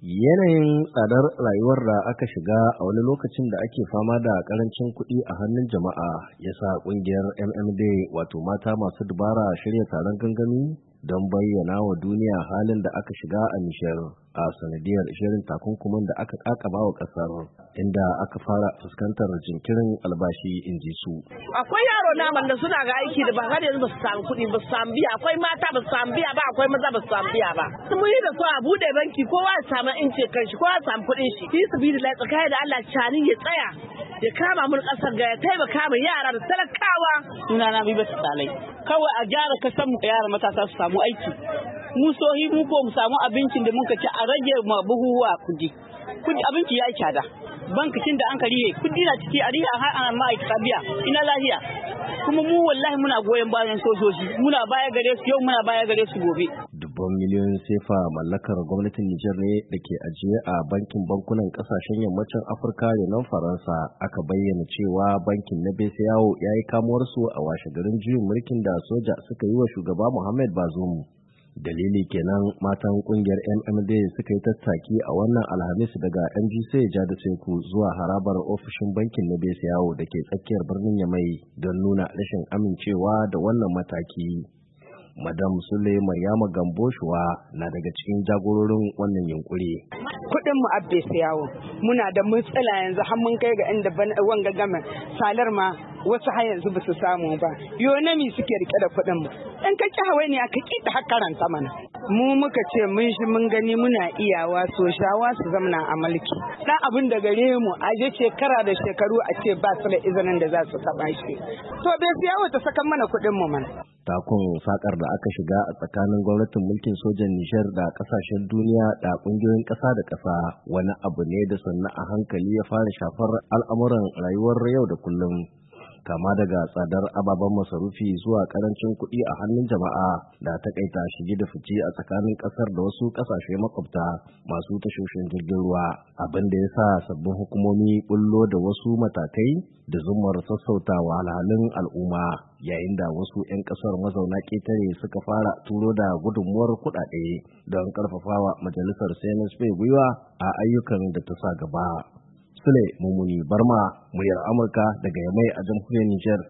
Yanayin tsadar rayuwar da aka shiga a wani lokacin da ake fama da karancin kuɗi a hannun jama'a ya sa ƙungiyar MMD wato mata masu dubara shirya taron gangami don bayyana wa duniya halin da aka shiga a Nishar a sanadiyar shirin takunkumin da aka kakaba wa ƙasar inda aka fara fuskantar jinkirin albashi in ji su. Akwai yaro naman da suna ga aiki da ba har yanzu ba su samu kuɗi ba su samu biya, akwai mata ba su samu biya ba, akwai maza ba su samu biya ba. Mun yi da su a buɗe banki kowa ya samu ince kanshi, kowa ya samu kuɗin shi. Fi sabilillah tsakani da Allah cani ya tsaya ya kama mun ƙasar ga ya taimaka mu yara da talakawa. Sunana Bibatu Salai. Kawai a gyara kasan mu yara matasa su samu aiki. Mu sohi mu ko mu samu abincin da muka ci a rage ma buhuwa kudi abinci ya yi tsada bankin da an kariye kudi na ciki a riya har an ma'aikata biya ina lahiya kuma mu wallahi muna goyon bayan sojoji muna baya gare su yau muna baya gare su gobe. Dubban miliyoyin sefa mallakar gwamnatin Nijar ne da ke ajiye a bankin bankunan kasashen yammacin Afirka da nan Faransa aka bayyana cewa bankin na Besiyawo ya yi kamuwar su a washe garin juyin mulkin da soja suka yi wa shugaba Muhammad Bazoum. Dalili kenan matan kungiyar MMD suka yi tattaki a wannan Alhamis daga NGC Jada Seku zuwa harabar ofishin bankin na Besiyawo da ke tsakiyar birnin Yamai don nuna rashin amincewa da wannan mataki. Madam Sule Maryama Gamboshuwa na daga cikin jagororin wannan yunkuri. Kuɗin mu abbe yawo muna da matsala yanzu har mun kai ga inda wanga gama salar ma wasu har yanzu ba su samu ba. Yonami suke rike da kuɗin mu. In ka ki hawaye ne aka kita hakkaranta mana. Mu muka ce mun shi mun gani muna iyawa so shawa su zamana a mulki. Dan abin da gare mu a je shekara da shekaru a ce ba su da izinin da za su taɓa shi. To bai yawo ta saka mana kuɗin mu mana. Takun sakar da aka shiga a tsakanin gwamnatin mulkin sojan Nijar da kasashen duniya da kungiyoyin ƙasa da ƙasa wani abu ne da sannan a hankali ya fara shafar al'amuran rayuwar yau da kullum, kama daga tsadar ababen masarufi zuwa karancin kuɗi a hannun jama'a da takaita shige da fice a tsakanin ƙasar da wasu ƙasashe makwabta masu tashoshin jirgin ruwa, abin da ya sa sabbin hukumomi bullo da wasu matakai da zumar sassauta wahalhalun al'umma, yayin da wasu 'yan ƙasar mazauna ƙetare suka fara turo da gudunmuwar kuɗaɗe don ƙarfafawa majalisar CNSP gwiwa a ayyukan da ta sa gaba. Sule Mumuni Barma, muryar Amurka daga Yamai a jamhuriyar Nijar.